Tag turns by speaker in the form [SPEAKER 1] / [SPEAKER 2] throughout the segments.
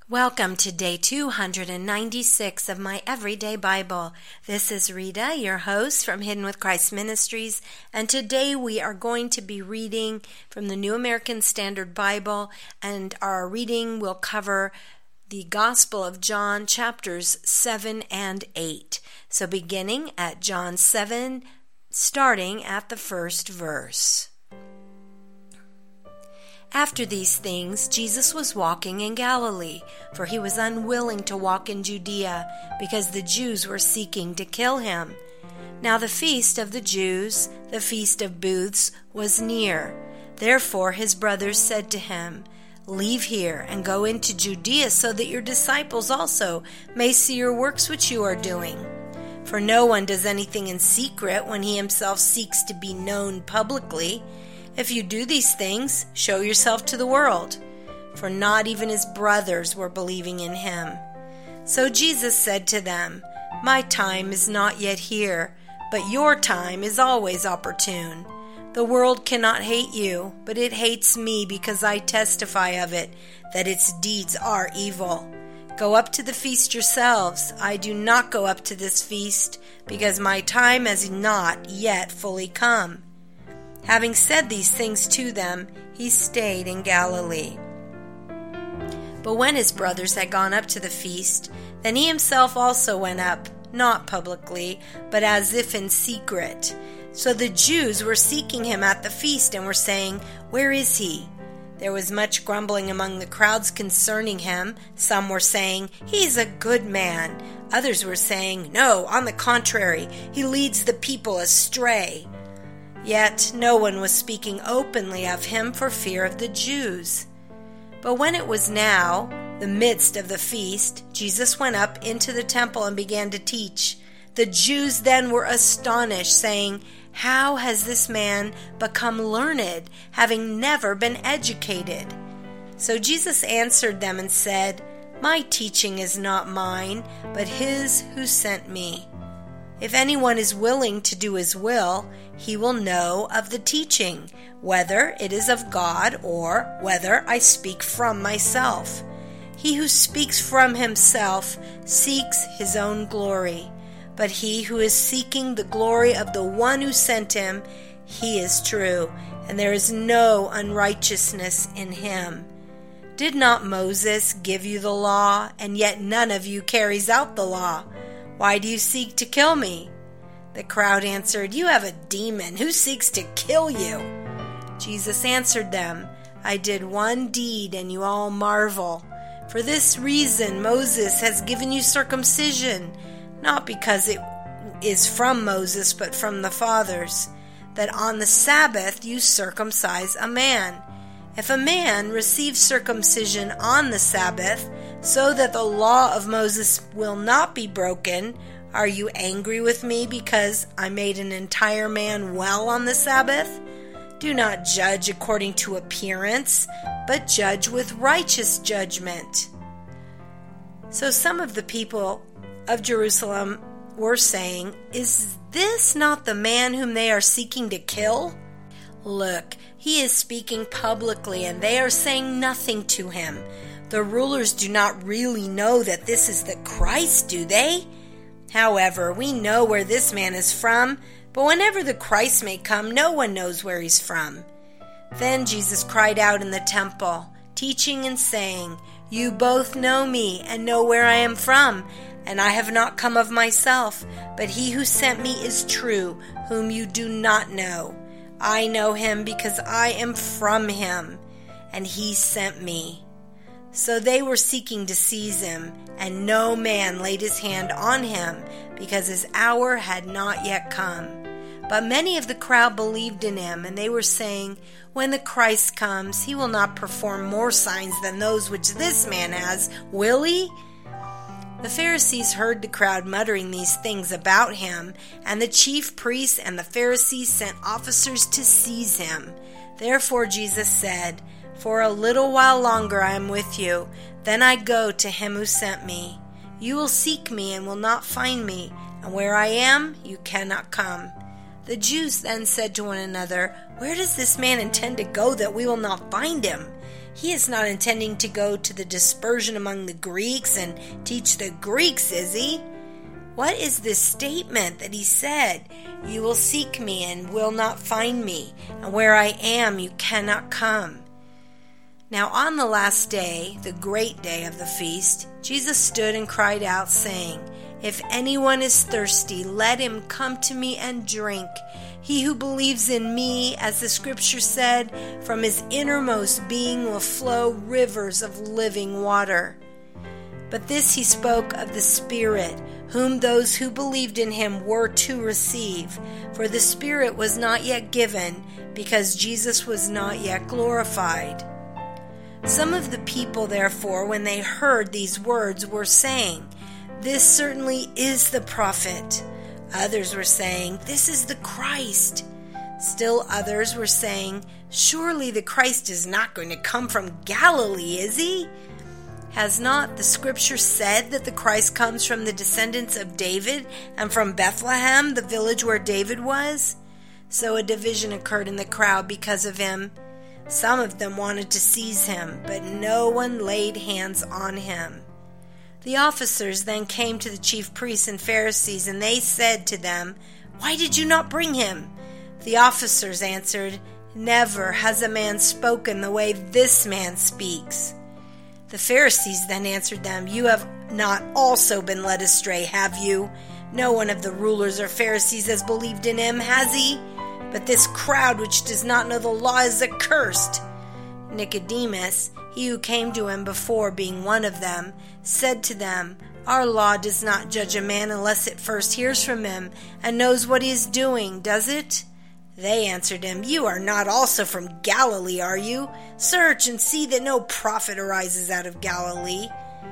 [SPEAKER 1] Welcome to day 296 of my Everyday Bible. This is Rita, your host from Hidden with Christ Ministries, and today we are going to be reading from the New American Standard Bible, and our reading will cover the Gospel of John, chapters 7 and 8. So beginning at John 7, starting at the first verse. After these things, Jesus was walking in Galilee, for he was unwilling to walk in Judea, because the Jews were seeking to kill him. Now the feast of the Jews, the feast of booths, was near. Therefore his brothers said to him, "Leave here and go into Judea, so that your disciples also may see your works which you are doing. For no one does anything in secret when he himself seeks to be known publicly. If you do these things, show yourself to the world." For not even his brothers were believing in him. So Jesus said to them, "My time is not yet here, but your time is always opportune. The world cannot hate you, but it hates me because I testify of it, that its deeds are evil. Go up to the feast yourselves. I do not go up to this feast, because my time has not yet fully come." Having said these things to them, he stayed in Galilee. But when his brothers had gone up to the feast, then he himself also went up, not publicly, but as if in secret. So the Jews were seeking him at the feast and were saying, "Where is he?" There was much grumbling among the crowds concerning him. Some were saying, "He is a good man." Others were saying, "No, on the contrary, he leads the people astray." Yet no one was speaking openly of him for fear of the Jews. But when it was now the midst of the feast, Jesus went up into the temple and began to teach. The Jews then were astonished, saying, "How has this man become learned, having never been educated?" So Jesus answered them and said, "My teaching is not mine, but his who sent me. If anyone is willing to do his will, he will know of the teaching, whether it is of God or whether I speak from myself. He who speaks from himself seeks his own glory, but he who is seeking the glory of the one who sent him, he is true, and there is no unrighteousness in him. Did not Moses give you the law, and yet none of you carries out the law? Why do you seek to kill me?" The crowd answered, "You have a demon. Who seeks to kill you?" Jesus answered them, "I did one deed, and you all marvel. For this reason Moses has given you circumcision, not because it is from Moses, but from the fathers, that on the Sabbath you circumcise a man. If a man receives circumcision on the Sabbath, so that the law of Moses will not be broken, are you angry with me because I made an entire man well on the Sabbath? Do not judge according to appearance, but judge with righteous judgment." So some of the people of Jerusalem were saying, "Is this not the man whom they are seeking to kill? Look, he is speaking publicly, and they are saying nothing to him. The rulers do not really know that this is the Christ, do they? However, we know where this man is from, but whenever the Christ may come, no one knows where he's from." Then Jesus cried out in the temple, teaching and saying, "You both know me and know where I am from, and I have not come of myself, but he who sent me is true, whom you do not know. I know him because I am from him, and he sent me." So they were seeking to seize him, and no man laid his hand on him, because his hour had not yet come. But many of the crowd believed in him, and they were saying, "When the Christ comes, he will not perform more signs than those which this man has, will he?" The Pharisees heard the crowd muttering these things about him, and the chief priests and the Pharisees sent officers to seize him. Therefore Jesus said, "For a little while longer I am with you, then I go to him who sent me. You will seek me and will not find me, and where I am, you cannot come." The Jews then said to one another, "Where does this man intend to go that we will not find him? He is not intending to go to the dispersion among the Greeks and teach the Greeks, is he? What is this statement that he said? You will seek me and will not find me, and where I am you cannot come. Now on the last day, the great day of the feast, Jesus stood and cried out, saying, If anyone is thirsty, let him come to me and drink. He who believes in me, as the scripture said, from his innermost being will flow rivers of living water. But this he spoke of the Spirit, whom those who believed in him were to receive. For the Spirit was not yet given, because Jesus was not yet glorified. Some of the people, therefore, when they heard these words, were saying, This certainly is the prophet. Others were saying, This is the Christ. Still others were saying, Surely the Christ is not going to come from Galilee, is he? Has not the scripture said that the Christ comes from the descendants of David and from Bethlehem, the village where David was? So a division occurred in the crowd because of him. Some of them wanted to seize him, but no one laid hands on him. The officers then came to the chief priests and Pharisees, and they said to them, Why did you not bring him? The officers answered, Never has a man spoken the way this man speaks. The Pharisees then answered them, You have not also been led astray, have you? No one of the rulers or Pharisees has believed in him, has he? But this crowd which does not know the law is accursed. Nicodemus, he who came to him before, being one of them, said to them, Our law does not judge a man unless it first hears from him and knows what he is doing, does it? They answered him, You are not also from Galilee, are you? Search and see that no prophet arises out of Galilee.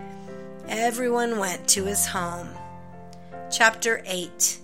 [SPEAKER 1] Everyone went to his home. Chapter 8.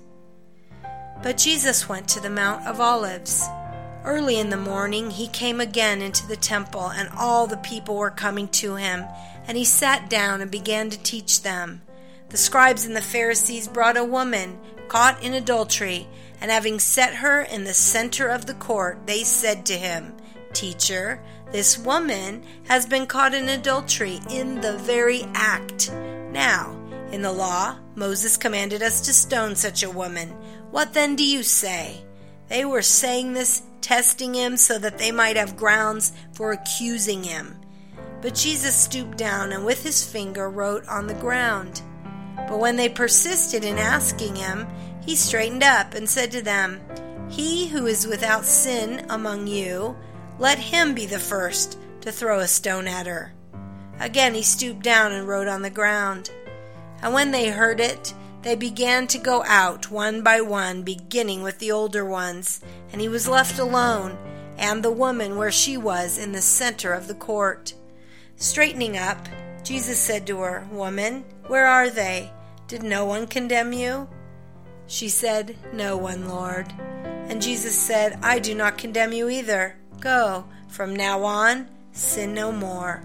[SPEAKER 1] But Jesus went to the Mount of Olives. Early in the morning he came again into the temple, and all the people were coming to him, and he sat down and began to teach them. The scribes and the Pharisees brought a woman caught in adultery, and having set her in the center of the court, they said to him, Teacher, this woman has been caught in adultery in the very act. Now, in the law, Moses commanded us to stone such a woman. What then do you say? They were saying this, testing him so that they might have grounds for accusing him. But Jesus stooped down and with his finger wrote on the ground. But when they persisted in asking him, he straightened up and said to them, He who is without sin among you, let him be the first to throw a stone at her. Again he stooped down and wrote on the ground. And when they heard it, they began to go out one by one, beginning with the older ones, and he was left alone, and the woman where she was in the center of the court. Straightening up, Jesus said to her, Woman, where are they? Did no one condemn you? She said, No one, Lord. And Jesus said, I do not condemn you either. Go, from now on, sin no more.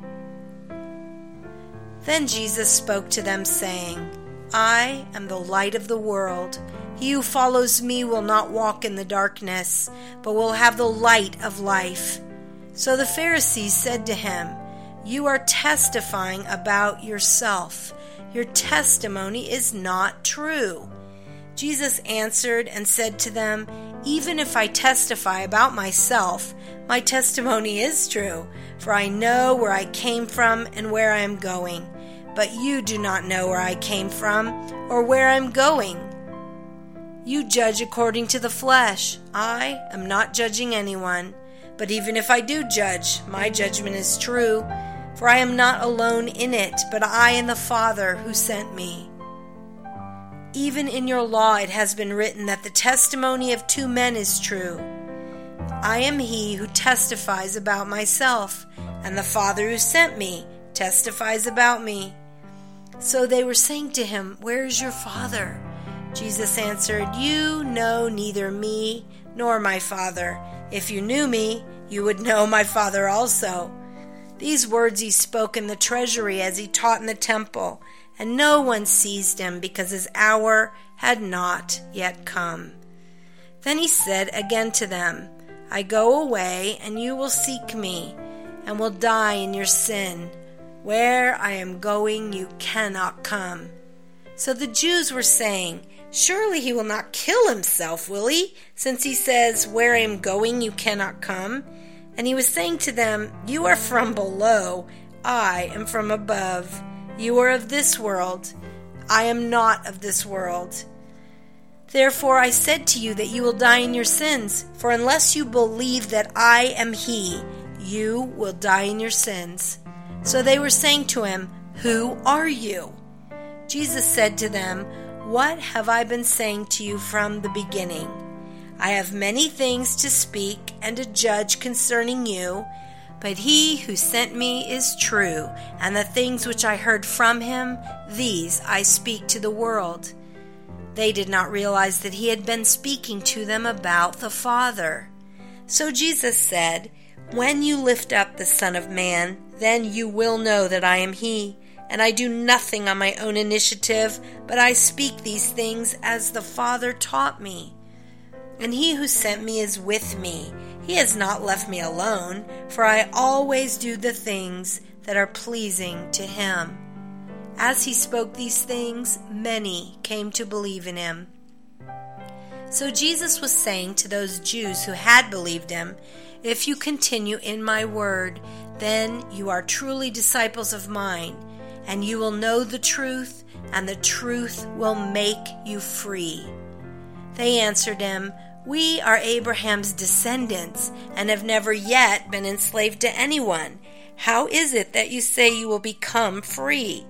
[SPEAKER 1] Then Jesus spoke to them, saying, I am the light of the world. He who follows me will not walk in the darkness, but will have the light of life. So the Pharisees said to him, You are testifying about yourself. Your testimony is not true. Jesus answered and said to them, Even if I testify about myself, my testimony is true, for I know where I came from and where I am going. But you do not know where I came from or where I am going. You judge according to the flesh. I am not judging anyone. But even if I do judge, my judgment is true, for I am not alone in it, but I and the Father who sent me. Even in your law it has been written that the testimony of two men is true. I am he who testifies about myself, and the Father who sent me testifies about me. So they were saying to him, Where is your Father? Jesus answered, You know neither me nor my Father. If you knew me, you would know my Father also. These words he spoke in the treasury as he taught in the temple, and no one seized him because his hour had not yet come. Then he said again to them, I go away, and you will seek me, and will die in your sin. Where I am going, you cannot come." So the Jews were saying, "Surely he will not kill himself, will he? Since he says, 'Where I am going, you cannot come.'" And he was saying to them, "You are from below, I am from above. You are of this world, I am not of this world. Therefore I said to you that you will die in your sins, for unless you believe that I am he, you will die in your sins." So they were saying to him, "Who are you?" Jesus said to them, "What have I been saying to you from the beginning? I have many things to speak and to judge concerning you, but he who sent me is true, and the things which I heard from him, these I speak to the world." They did not realize that he had been speaking to them about the Father. So Jesus said, "When you lift up the Son of Man, then you will know that I am he, and I do nothing on my own initiative, but I speak these things as the Father taught me. And he who sent me is with me. He has not left me alone, for I always do the things that are pleasing to him." As he spoke these things, many came to believe in him. So Jesus was saying to those Jews who had believed him, "If you continue in my word, then you are truly disciples of mine, and you will know the truth, and the truth will make you free." They answered him, "We are Abraham's descendants, and have never yet been enslaved to anyone. How is it that you say you will become free?"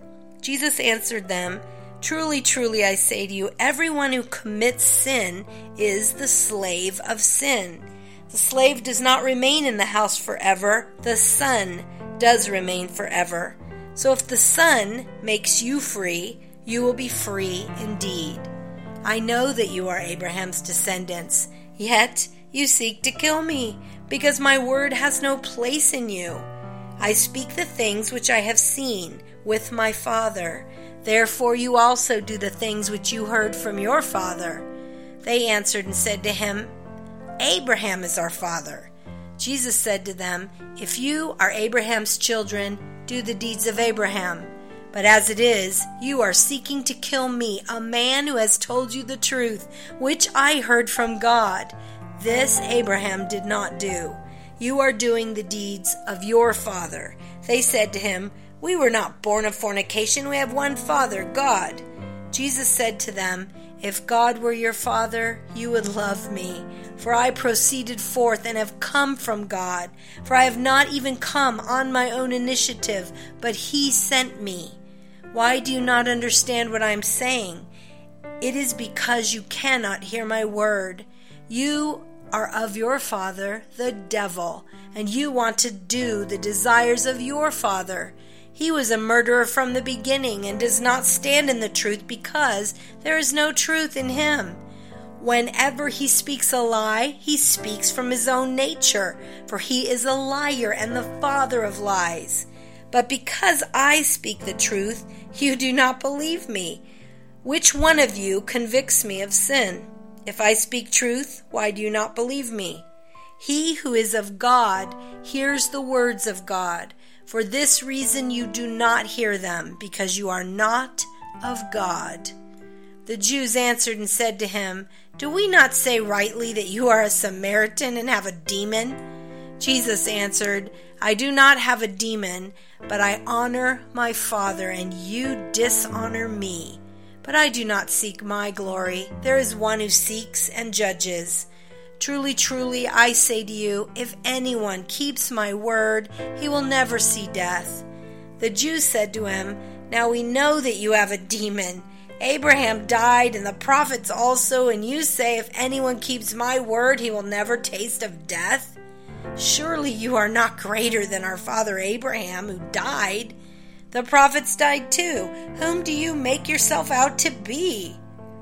[SPEAKER 1] Jesus answered them, "Truly, truly, I say to you, everyone who commits sin is the slave of sin. The slave does not remain in the house forever. The Son does remain forever. So if the Son makes you free, you will be free indeed. I know that you are Abraham's descendants, yet you seek to kill me, because my word has no place in you. I speak the things which I have seen with my Father. Therefore you also do the things which you heard from your father." They answered and said to him, "Abraham is our father." Jesus said to them, "If you are Abraham's children, do the deeds of Abraham. But as it is, you are seeking to kill me, a man who has told you the truth, which I heard from God. This Abraham did not do. You are doing the deeds of your father." They said to him, "We were not born of fornication. We have one Father, God." Jesus said to them, "If God were your Father, you would love me, for I proceeded forth and have come from God. For I have not even come on my own initiative, but he sent me. Why do you not understand what I am saying? It is because you cannot hear my word. You are of your father, the devil, and you want to do the desires of your father. He was a murderer from the beginning and does not stand in the truth because there is no truth in him. Whenever he speaks a lie, he speaks from his own nature, for he is a liar and the father of lies. But because I speak the truth, you do not believe me. Which one of you convicts me of sin? If I speak truth, why do you not believe me? He who is of God hears the words of God. For this reason you do not hear them, because you are not of God." The Jews answered and said to him, "Do we not say rightly that you are a Samaritan and have a demon?" Jesus answered, "I do not have a demon, but I honor my Father, and you dishonor me. But I do not seek my glory. There is one who seeks and judges. Truly, truly, I say to you, if anyone keeps my word, he will never see death." The Jews said to him, "Now we know that you have a demon. Abraham died and the prophets also, and you say, if anyone keeps my word, he will never taste of death? Surely you are not greater than our father Abraham, who died. The prophets died too. Whom do you make yourself out to be?"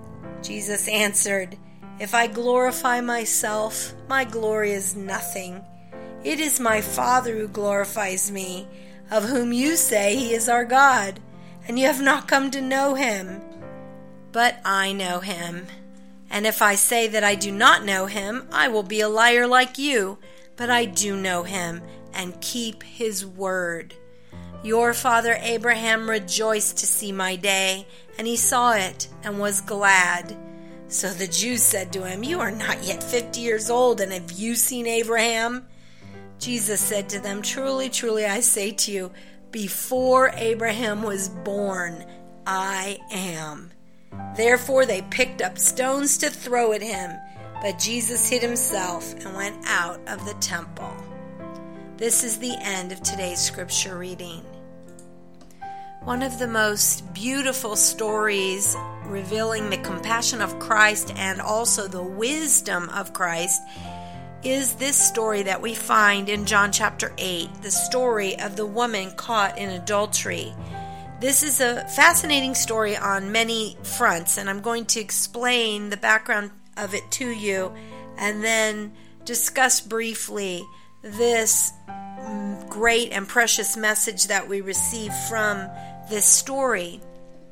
[SPEAKER 1] Jesus answered, "If I glorify myself, my glory is nothing. It is my Father who glorifies me, of whom you say he is our God, and you have not come to know him. But I know him. And if I say that I do not know him, I will be a liar like you. But I do know him, and keep his word. Your father Abraham rejoiced to see my day, and he saw it and was glad." So the Jews said to him, "You are not yet 50 years old, and have you seen Abraham?" Jesus said to them, "Truly, truly, I say to you, before Abraham was born, I am." Therefore they picked up stones to throw at him, but Jesus hid himself and went out of the temple. This is the end of today's scripture reading. One of the most beautiful stories revealing the compassion of Christ and also the wisdom of Christ is this story that we find in John chapter 8, the story of the woman caught in adultery. This is a fascinating story on many fronts, and I'm going to explain the background of it to you and then discuss briefly this great and precious message that we receive from this story.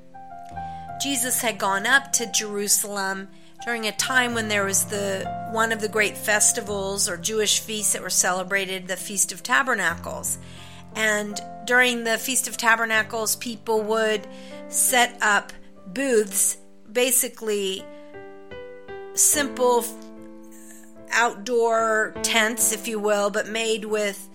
[SPEAKER 1] Jesus had gone up to Jerusalem during a time when there was one of the great festivals or Jewish feasts that were celebrated, the Feast of Tabernacles. And during the Feast of Tabernacles, people would set up booths, basically simple outdoor tents, if you will, but made with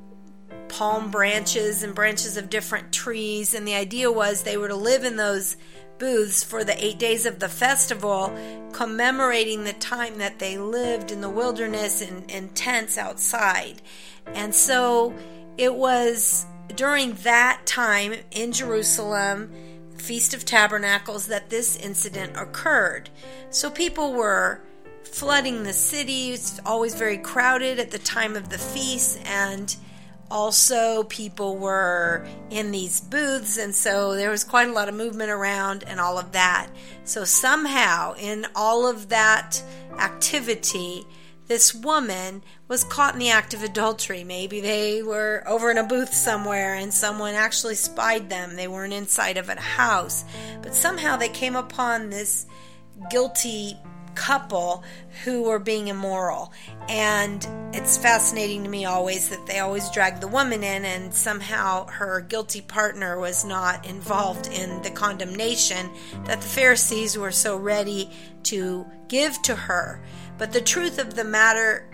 [SPEAKER 1] palm branches and branches of different trees. And the idea was they were to live in those booths for the 8 days of the festival, commemorating the time that they lived in the wilderness in tents outside. And so it was during that time in Jerusalem, Feast of Tabernacles, that this incident occurred. So people were flooding the city. It's always very crowded at the time of the feast, and also people were in these booths, and so there was quite a lot of movement around and all of that. So somehow in all of that activity, this woman was caught in the act of adultery. Maybe they were over in a booth somewhere and someone actually spied them. They weren't inside of a house, but somehow they came upon this guilty couple who were being immoral. And it's fascinating to me always that they always drag the woman in, and somehow her guilty partner was not involved in the condemnation that the Pharisees were so ready to give to her. But the truth of the matter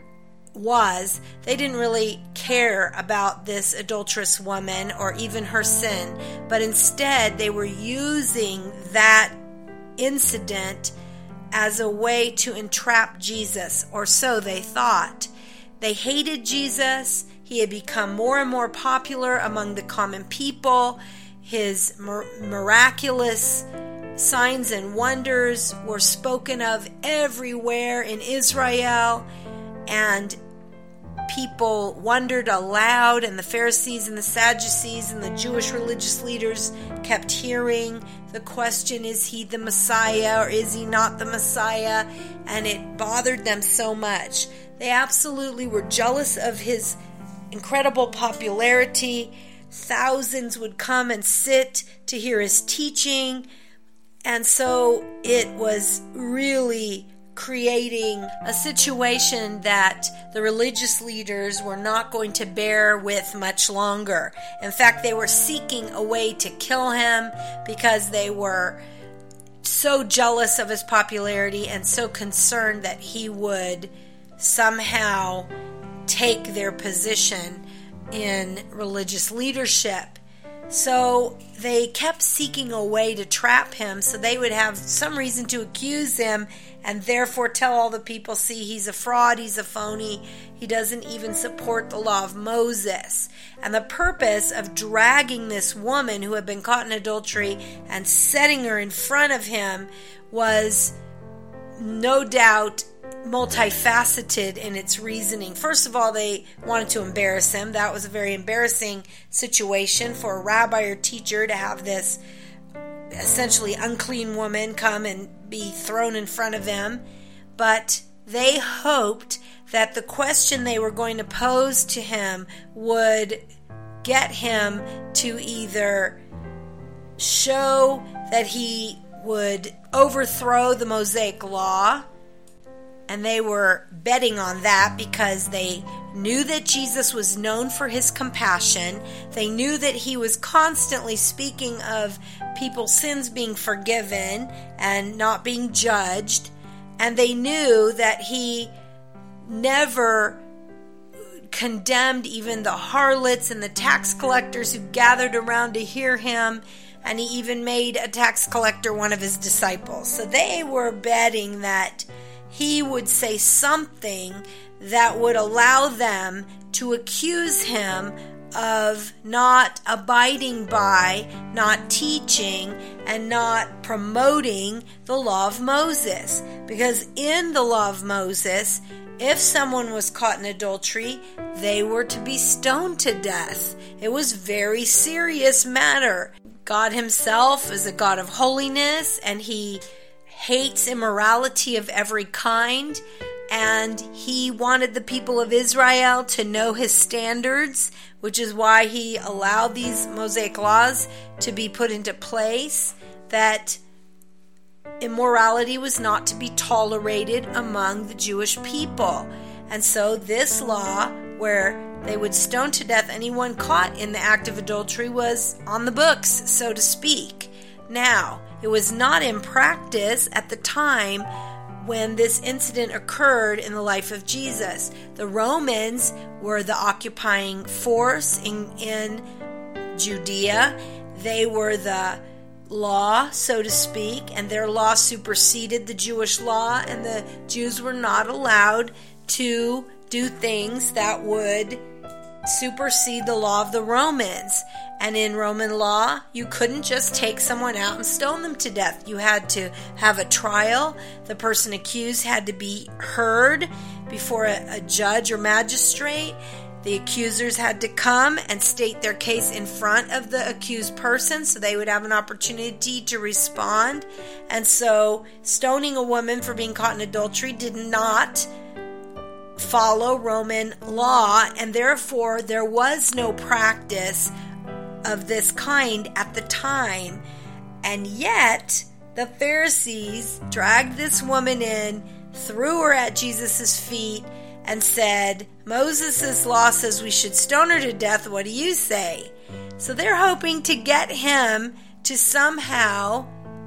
[SPEAKER 1] was they didn't really care about this adulterous woman or even her sin, but instead they were using that incident as a way to entrap Jesus, or so they thought. They hated Jesus. He had become more and more popular among the common people. His miraculous signs and wonders were spoken of everywhere in Israel, and people wondered aloud, and the Pharisees and the Sadducees and the Jewish religious leaders kept hearing the question, is he the Messiah or is he not the Messiah? And it bothered them so much. They absolutely were jealous of his incredible popularity. Thousands would come and sit to hear his teaching. And so it was really creating a situation that the religious leaders were not going to bear with much longer. In fact, they were seeking a way to kill him because they were so jealous of his popularity and so concerned that he would somehow take their position in religious leadership. So they kept seeking a way to trap him so they would have some reason to accuse him and therefore tell all the people, see, he's a fraud, he's a phony, he doesn't even support the law of Moses. And the purpose of dragging this woman who had been caught in adultery and setting her in front of him was no doubt multifaceted in its reasoning. First of all, they wanted to embarrass him. That was a very embarrassing situation for a rabbi or teacher to have this essentially unclean woman come and be thrown in front of them. But they hoped that the question they were going to pose to him would get him to either show that he would overthrow the Mosaic law, and they were betting on that because they knew that Jesus was known for his compassion. They knew that he was constantly speaking of people's sins being forgiven and not being judged. And they knew that he never condemned even the harlots and the tax collectors who gathered around to hear him. And he even made a tax collector one of his disciples. So they were betting that he would say something that would allow them to accuse him of not abiding by, not teaching, and not promoting the law of Moses. Because in the law of Moses, if someone was caught in adultery, they were to be stoned to death. It was a very serious matter. God himself is a God of holiness, and he hates immorality of every kind, and he wanted the people of Israel to know his standards, which is why he allowed these Mosaic laws to be put into place, that immorality was not to be tolerated among the Jewish people. And so this law, where they would stone to death anyone caught in the act of adultery, was on the books, so to speak. Now, it was not in practice at the time when this incident occurred in the life of Jesus. The Romans were the occupying force in Judea. They were the law, so to speak, and their law superseded the Jewish law, and the Jews were not allowed to do things that would supersede the law of the Romans. And in Roman law, you couldn't just take someone out and stone them to death. You had to have a trial. The person accused had to be heard before a judge or magistrate. The accusers had to come and state their case in front of the accused person, so they would have an opportunity to respond. And so stoning a woman for being caught in adultery did not follow Roman law, and therefore there was no practice of this kind at the time. And yet the Pharisees dragged this woman in, threw her at Jesus' feet, and said, Moses' law says we should stone her to death. What do you say? So they're hoping to get him to somehow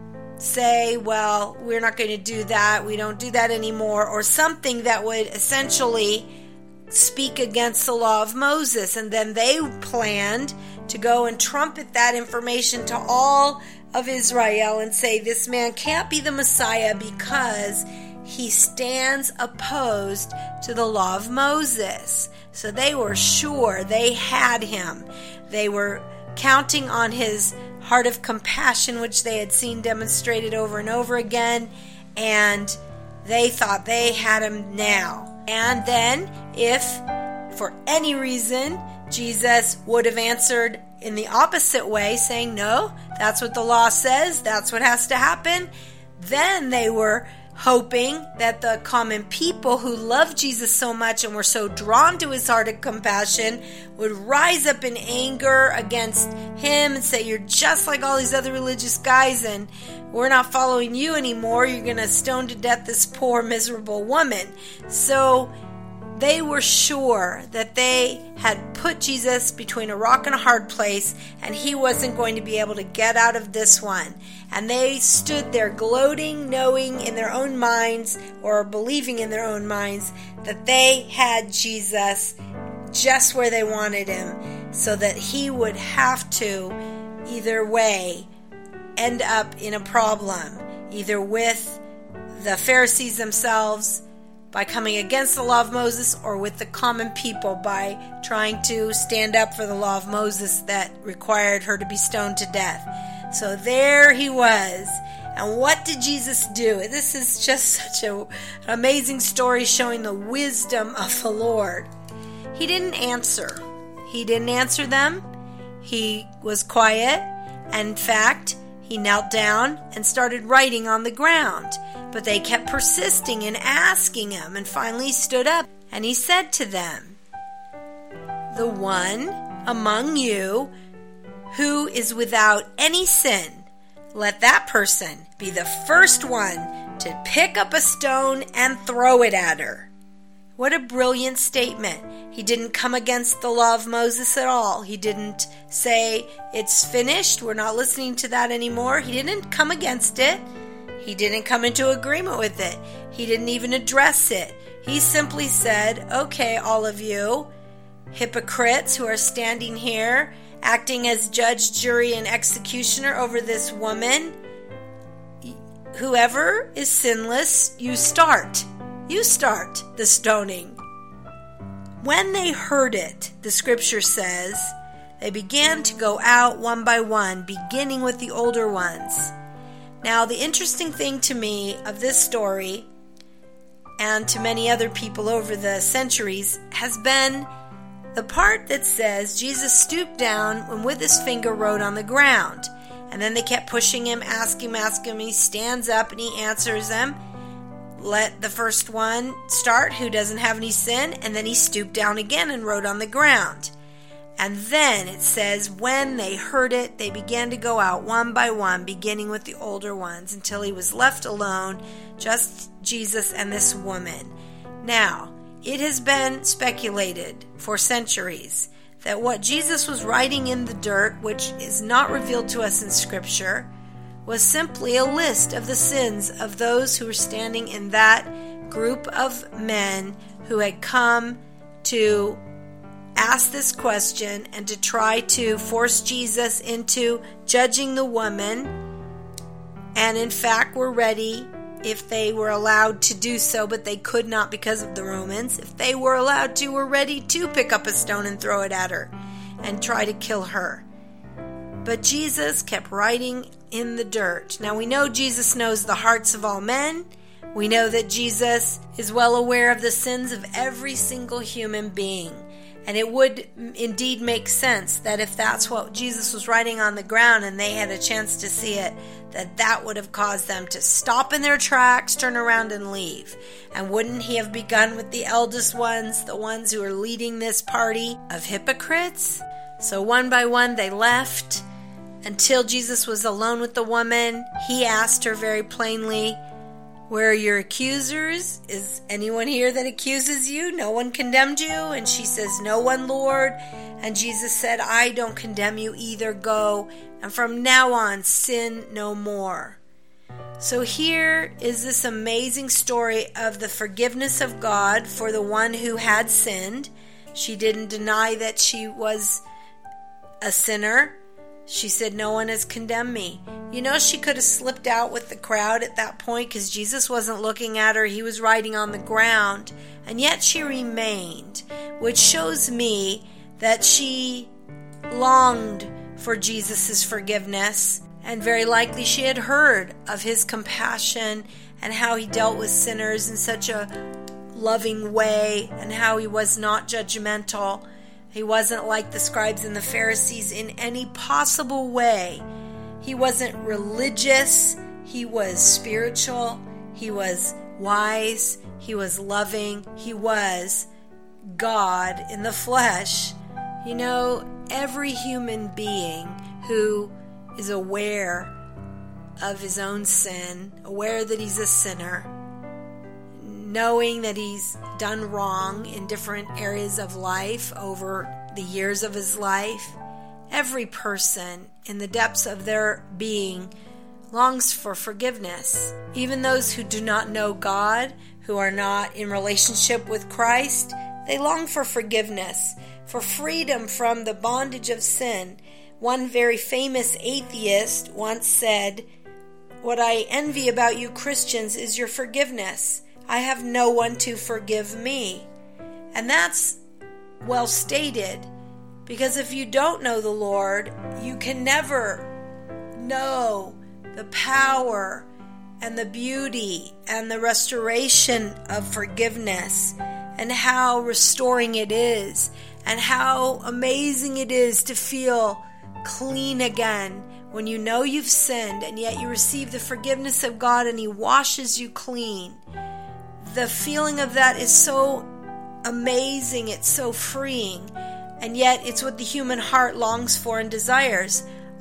[SPEAKER 1] say, well, we're not going to do that. We don't do that anymore, or something that would essentially speak against the law of Moses. And then they planned to go and trumpet that information to all of Israel and say, this man can't be the Messiah because he stands opposed to the law of Moses. So they were sure they had him. They were counting on his heart of compassion, which they had seen demonstrated over and over again, and they thought they had him now. And then, if for any reason Jesus would have answered in the opposite way, saying, no, that's what the law says, that's what has to happen, then they were hoping that the common people who loved Jesus so much and were so drawn to his heart of compassion would rise up in anger against him and say, you're just like all these other religious guys and we're not following you anymore. You're going to stone to death this poor, miserable woman. So they were sure that they had put Jesus between a rock and a hard place, and he wasn't going to be able to get out of this one. And they stood there gloating, knowing in their own minds, or believing in their own minds, that they had Jesus just where they wanted him, so that he would have to, either way, end up in a problem, either with the Pharisees themselves by coming against the law of Moses, or with the common people by trying to stand up for the law of Moses that required her to be stoned to death. So there he was. And what did Jesus do? This is just such an amazing story showing the wisdom of the Lord. He didn't answer. He didn't answer them. He was quiet. And in fact, he knelt down and started writing on the ground. But they kept persisting and asking him, and finally he stood up and he said to them, the one among you who is without any sin, let that person be the first one to pick up a stone and throw it at her. What a brilliant statement. He didn't come against the law of Moses at all. He didn't say, it's finished, we're not listening to that anymore. He didn't come against it. He didn't come into agreement with it. He didn't even address it. He simply said, okay, all of you hypocrites who are standing here, acting as judge, jury, and executioner over this woman, whoever is sinless, you start the stoning. When they heard it, the scripture says, they began to go out one by one, beginning with the older ones. Now, the interesting thing to me of this story, and to many other people over the centuries, has been the part that says Jesus stooped down and with his finger wrote on the ground. And then they kept pushing him, ask him. He stands up and he answers them. Let the first one start who doesn't have any sin, and then he stooped down again and wrote on the ground. And then it says, when they heard it, they began to go out one by one, beginning with the older ones, until he was left alone, just Jesus and this woman. Now, it has been speculated for centuries that what Jesus was writing in the dirt, which is not revealed to us in Scripture, was simply a list of the sins of those who were standing in that group of men who had come to ask this question and to try to force Jesus into judging the woman, and in fact were ready, if they were allowed to do so, but they could not because of the Romans, if they were allowed to, were ready to pick up a stone and throw it at her and try to kill her. But Jesus kept writing in the dirt. Now we know Jesus knows the hearts of all men. We know that Jesus is well aware of the sins of every single human being. And it would indeed make sense that if that's what Jesus was writing on the ground and they had a chance to see it, that would have caused them to stop in their tracks, turn around and leave. And wouldn't he have begun with the eldest ones, the ones who are leading this party of hypocrites? So one by one they left until Jesus was alone with the woman. He asked her very plainly, where are your accusers? Is anyone here that accuses you? No one condemned you? And she says, no one, Lord. And Jesus said, I don't condemn you either. Go, and from now on, sin no more. So here is this amazing story of the forgiveness of God for the one who had sinned. She didn't deny that she was a sinner. She said, no one has condemned me. You know, she could have slipped out with the crowd at that point because Jesus wasn't looking at her. He was writing on the ground. And yet she remained, which shows me that she longed for Jesus' forgiveness. And very likely she had heard of his compassion and how he dealt with sinners in such a loving way and how he was not judgmental. He wasn't like the scribes and the Pharisees in any possible way. He wasn't religious. He was spiritual. He was wise. He was loving. He was God in the flesh. You know, every human being who is aware of his own sin, aware that he's a sinner, knowing that he's done wrong in different areas of life over the years of his life, every person in the depths of their being longs for forgiveness. Even those who do not know God, who are not in relationship with Christ, they long for forgiveness, for freedom from the bondage of sin. One very famous atheist once said, what I envy about you Christians is your forgiveness. I have no one to forgive me. And that's well stated, because if you don't know the Lord, you can never know the power and the beauty and the restoration of forgiveness and how restoring it is and how amazing it is to feel clean again when you know you've sinned and yet you receive the forgiveness of God and he washes you clean. The feeling of that is so amazing, it's so freeing, and yet it's what the human heart longs for and desires.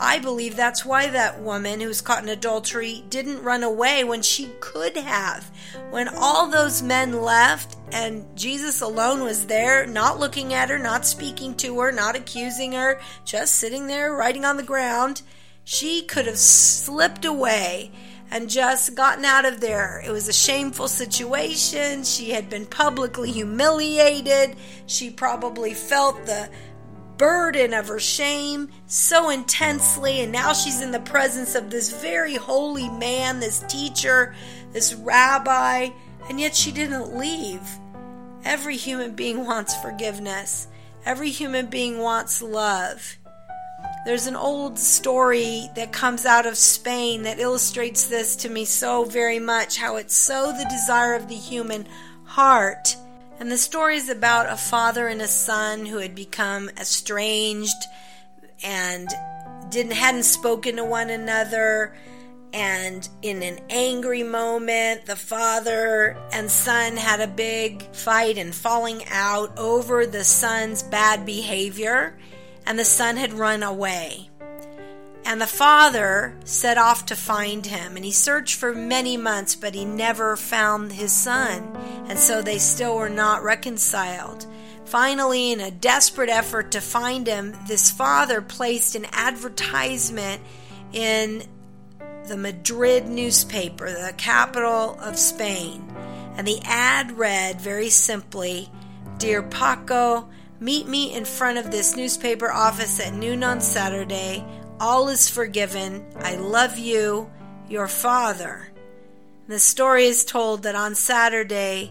[SPEAKER 1] I believe that's why that woman who was caught in adultery didn't run away when she could have. When all those men left and Jesus alone was there, not looking at her, not speaking to her, not accusing her, just sitting there writing on the ground, she could have slipped away and just gotten out of there. It was a shameful situation. She had been publicly humiliated. She probably felt the burden of her shame so intensely, and now she's in the presence of this very holy man, this teacher, this rabbi, and yet she didn't leave. Every human being wants forgiveness. Every human being wants love. There's an old story that comes out of Spain that illustrates this to me so very much, how it's so the desire of the human heart. And the story is about a father and a son who had become estranged and hadn't spoken to one another. And in an angry moment, the father and son had a big fight and falling out over the son's bad behavior. And the son had run away. And the father set off to find him. And he searched for many months, but he never found his son. And so they still were not reconciled. Finally, in a desperate effort to find him, this father placed an advertisement in the Madrid newspaper, the capital of Spain. And the ad read very simply, "Dear Paco, meet me in front of this newspaper office at noon on Saturday. All is forgiven. I love you, your father." The story is told that on Saturday,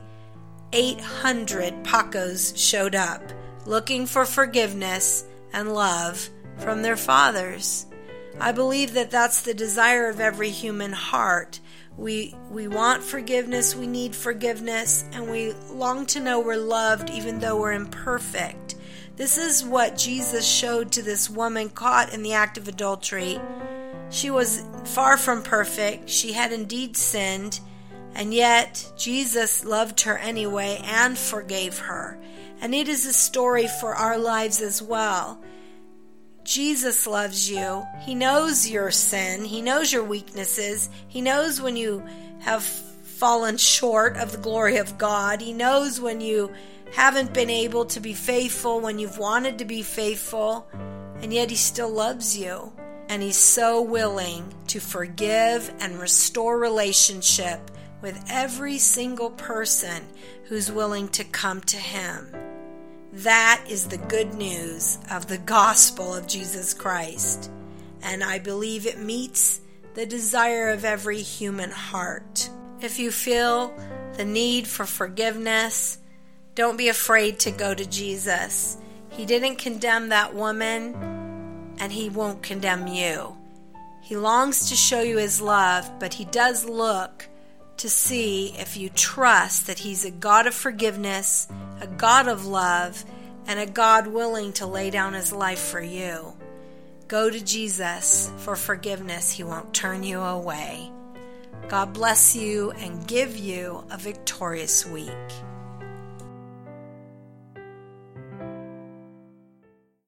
[SPEAKER 1] 800 Pacos showed up, looking for forgiveness and love from their fathers. I believe that that's the desire of every human heart. We want forgiveness, we need forgiveness, and we long to know we're loved even though we're imperfect. This is what Jesus showed to this woman caught in the act of adultery. She was far from perfect. She had indeed sinned, and yet Jesus loved her anyway and forgave her. And it is a story for our lives as well. Jesus loves you. He knows your sin. He knows your weaknesses. He knows when you have fallen short of the glory of God. He knows when you haven't been able to be faithful, when you've wanted to be faithful, and yet He still loves you. And He's so willing to forgive and restore relationship with every single person who's willing to come to Him. That is the good news of the gospel of Jesus Christ. And I believe it meets the desire of every human heart. If you feel the need for forgiveness, don't be afraid to go to Jesus. He didn't condemn that woman, and He won't condemn you. He longs to show you His love, but He does look to see if you trust that He's a God of forgiveness, a God of love, and a God willing to lay down His life for you. Go to Jesus for forgiveness. He won't turn you away. God bless you and give you a victorious week.